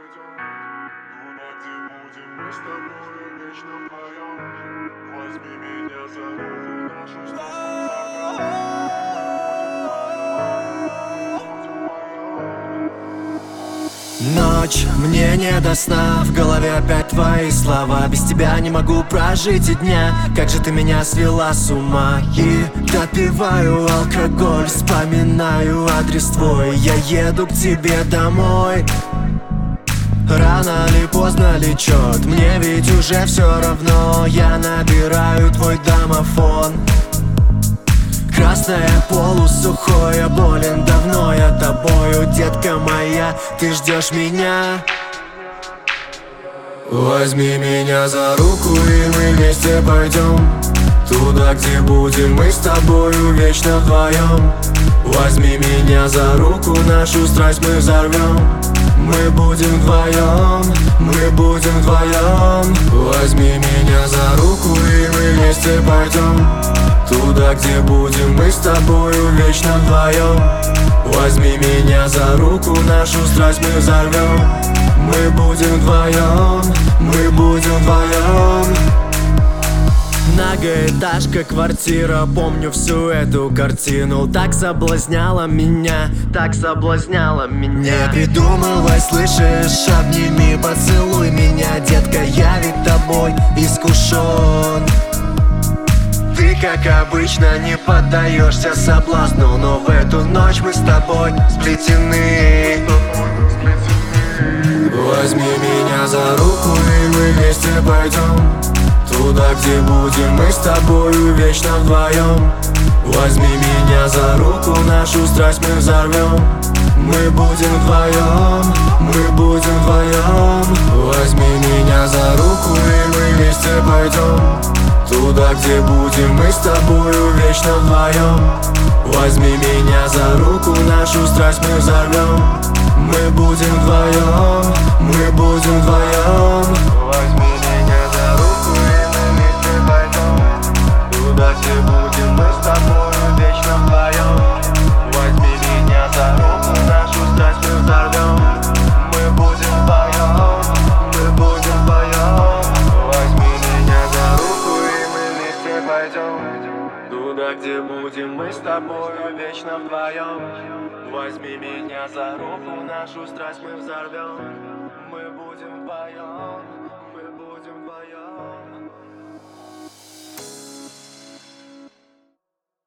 Туда, где будем мы с тобою вечно вдвоем. Возьми меня за руку, нашу Ночь, мне не до сна, в голове опять твои слова. Без тебя не могу прожить и дня. Как же ты меня свела с ума. И допиваю алкоголь, вспоминаю адрес твой. Я еду к тебе домой. Рано ли, поздно ли, черт, мне ведь уже все равно. Я набираю твой домофон. Красное полусухое, болен давно я тобою, детка моя, ты ждешь меня. Возьми меня за руку, и мы вместе пойдем туда, где будем мы с тобою вечно вдвоем. Возьми меня за руку, нашу страсть мы взорвем. Мы будем вдвоем, мы будем вдвоем. Возьми меня за руку, и мы вместе пойдем туда, где будем мы с тобою вечно вдвоем. Возьми меня за руку, нашу страсть мы взорвем. Мы будем вдвоем, мы будем вдвоем. Многоэтажка, квартира, помню всю эту картину. Так соблазняла меня, так соблазняла меня. Не придумывай, слышишь, обними, поцелуй меня, детка, я ведь тобой искушен. Ты, как обычно, не поддаешься соблазну, но в эту ночь мы с тобой сплетены. Возьми меня за руку, и мы вместе пойдем туда, где будем мы с тобою вечно вдвоем. Возьми меня за руку, нашу страсть мы взорвем. Мы будем вдвоем, мы будем вдвоем. Возьми меня за руку, и мы вместе пойдем туда, где будем мы с тобою вечно вдвоем. Возьми меня за руку, нашу страсть мы взорвем. Мы будем вдвоем, мы будем вдвоем. Возьми меня за руку, и мы вместе пойдем туда, где будем мы с тобою вечно вдвоем. Возьми меня за руку, нашу страсть мы взорвем. Мы будем вдвоем, мы будем вдвоем. Возьми меня за руку, и мы вместе пойдем туда, где будем мы с тобою вечно вдвоем. Возьми меня за руку, нашу страсть мы взорвем. Мы будем вдвоем.